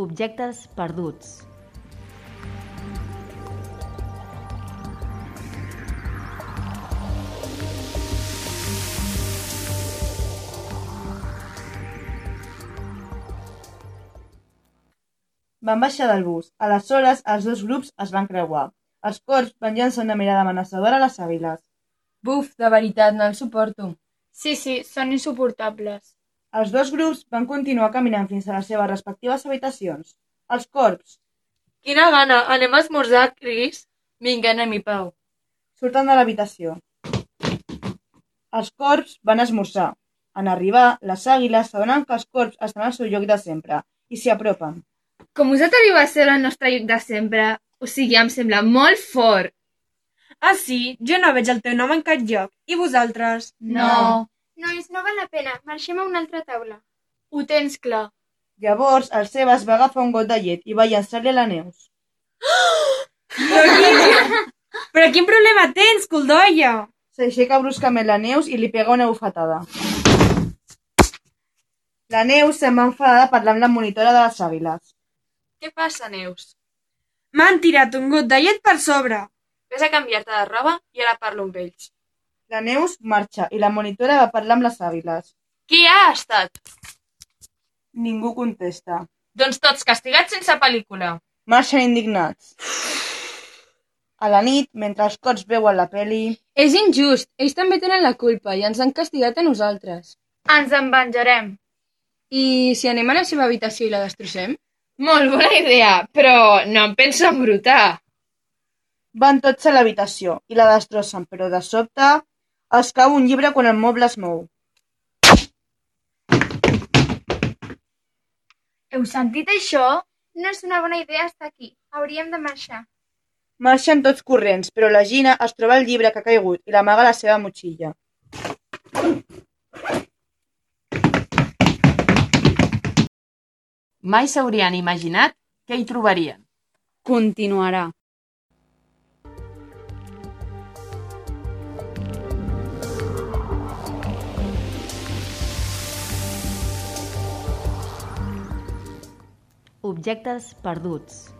Objectes perduts. Van baixar del bus. Aleshores, els dos grups es van creuar. Els corps van llançar una mirada amenaçadora a les àguiles. Buf, de veritat, no el suporto. Sí, són insuportables. Els dos grups van continuar caminant fins a les seves respectives habitacions. Els corps Quina gana, anem a esmorzar, Cris? Vinga, anem-hi, Pau. surten de l'habitació. Els corps van esmorzar. En arribar, les àguiles s'adonen que els corps estan al seu lloc de sempre i s'hi apropen. Com us atreviu a ser el nostre lloc de sempre? O sigui, em sembla molt fort. Ah, sí? Jo no veig el teu nom en cap lloc. I vosaltres? No. Nois, no val la pena. Marxem a una altra taula. Ho tens clar. Llavors, el Sebas va agafar un got de llet i va llançar-li a la Neus. Però quin problema tens, coldoia? S'aixeca bruscament la Neus i li pega una bufetada. La Neus se'n va enfadada parlant amb la monitora de les àguiles. Què passa, Neus? M'han tirat un got de llet per sobre. Ves a canviar-te de roba i ara parlo amb ells. La Neus marxa i la monitora va parlar amb les àguiles. Qui ha estat? Ningú contesta. Doncs tots castigats sense pel·lícula. Marxen indignats. A la nit, mentre els corps veuen la peli... És injust. Ells també tenen la culpa i ens han castigat a nosaltres. Ens en venjarem. I si anem a la seva habitació i la destrossem? Molt bona idea, però no em penso embrutar. Van tots a l'habitació i la destrossen, però de sobte es cau un llibre quan el moble es mou. Heu sentit això? No és una bona idea estar aquí. Hauríem de marxar. Marxen tots corrents, però la Gina es troba el llibre que ha caigut i l'amaga a la seva motxilla. Mai s'haurien imaginat què hi trobarien. Continuarà. Objectes perduts.